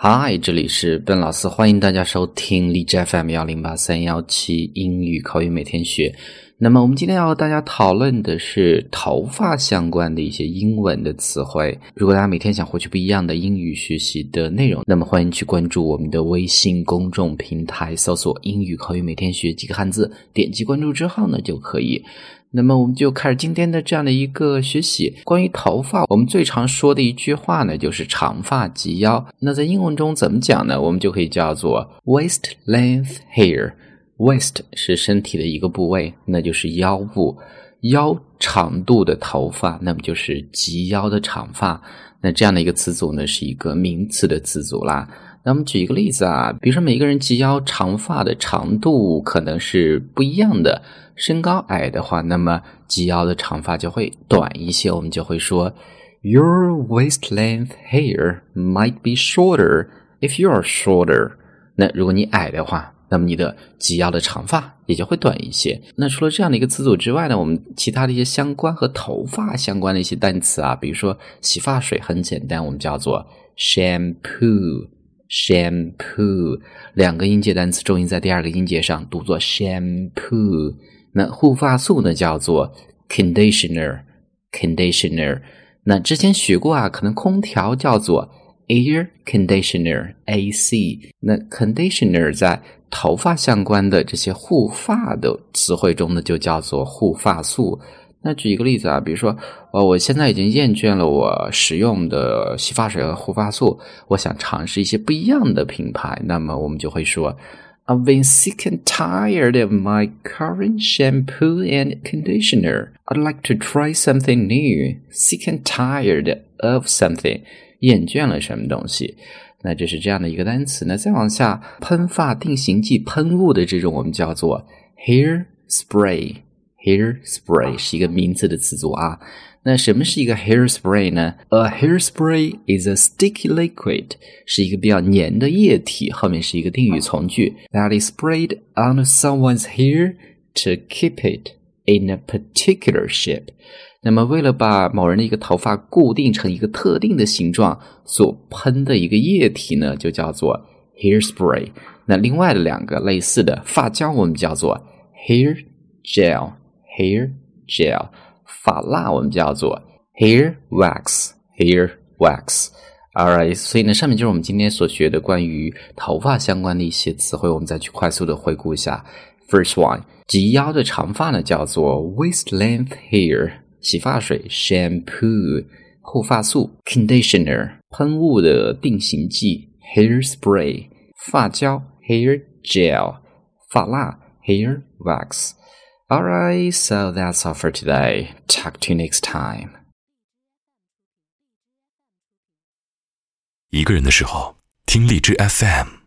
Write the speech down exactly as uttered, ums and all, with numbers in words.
嗨，这里是笨老师，欢迎大家收听荔枝 F M 一零八三一七英语口语每天学。那么我们今天要和大家讨论的是头发相关的一些英文的词汇。如果大家每天想获取不一样的英语学习的内容，那么欢迎去关注我们的微信公众平台，搜索英语口语每天学几个汉字，点击关注之后呢就可以。那么我们就开始今天的这样的一个学习。关于头发，我们最常说的一句话呢就是长发及腰。那在英文中怎么讲呢？我们就可以叫做 waist length hair。Waist 是身体的一个部位，那就是腰部，腰长度的头发，那么就是及腰的长发。那这样的一个词组呢是一个名词的词组啦。那我们举一个例子啊，比如说每个人及腰长发的长度可能是不一样的，身高矮的话，那么及腰的长发就会短一些，我们就会说 Your waist length hair might be shorter if you are shorter。 那如果你矮的话，那么你的及腰的长发也就会短一些。那除了这样的一个词组之外呢，我们其他的一些相关和头发相关的一些单词啊，比如说洗发水很简单，我们叫做 shampoo shampoo， 两个音节单词重音在第二个音节上，读作 shampoo。 那护发素呢叫做 conditioner conditioner。 那之前学过啊，可能空调叫做 air conditioner A C。 那 conditioner 在头发相关的这些护发的词汇中呢就叫做护发素。那举一个例子啊，比如说呃，我现在已经厌倦了我使用的洗发水和护发素，我想尝试一些不一样的品牌，那么我们就会说 I've been sick and tired of my current shampoo and conditioner. I'd like to try something new. Sick and tired of something. 厌倦了什么东西。那这是这样的一个单词。那再往下，喷发定型剂喷雾的这种我们叫做 hair spray。 hair spray 是一个名词的词组啊。那什么是一个 hair spray 呢？ A hair spray is a sticky liquid， 是一个比较黏的液体，后面是一个定语从句 that is sprayed on someone's hair to keep it in a particular shape。 那么为了把某人的一个头发固定成一个特定的形状，所喷的一个液体呢就叫做 hair spray。 那另外的两个类似的发胶我们叫做 hair gel hair gel。 发蜡我们叫做 hair wax hair wax。 Alright， 所以呢上面就是我们今天所学的关于头发相关的一些词汇，我们再去快速的回顾一下。 First one， 及腰的长发呢叫做 waist length hair， 洗发水 shampoo， 护发素 conditioner， 喷雾的定型剂 hair spray， 发胶 hair gel， 发蜡 hair wax。Alright, so that's all for today. Talk to you next time. 一个人的时候，听荔枝 F M。